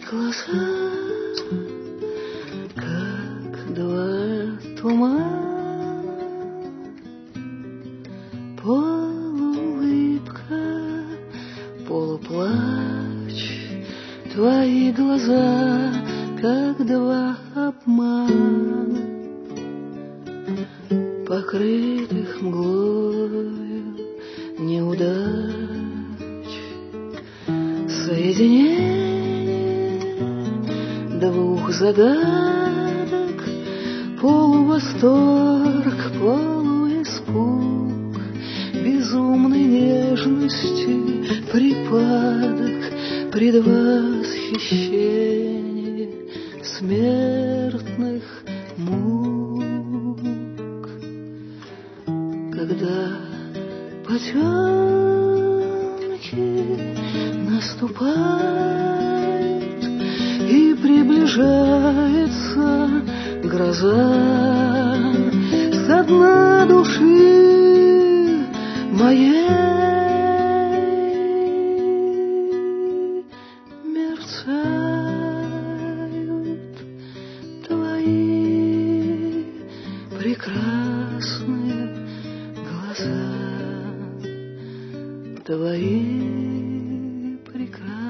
глаза, как два тумана, полуулыбка, полуплач. Твои глаза, как два обмана, покрытых мглою неудач. Соединение двух загадок, полувосторг, полуиспуг, безумной нежности припадок, предвосхищение смертных мук. Когда потемки наступают и приближается гроза, со дна души моей мерцают твои прекрасные глаза, твои прекрасные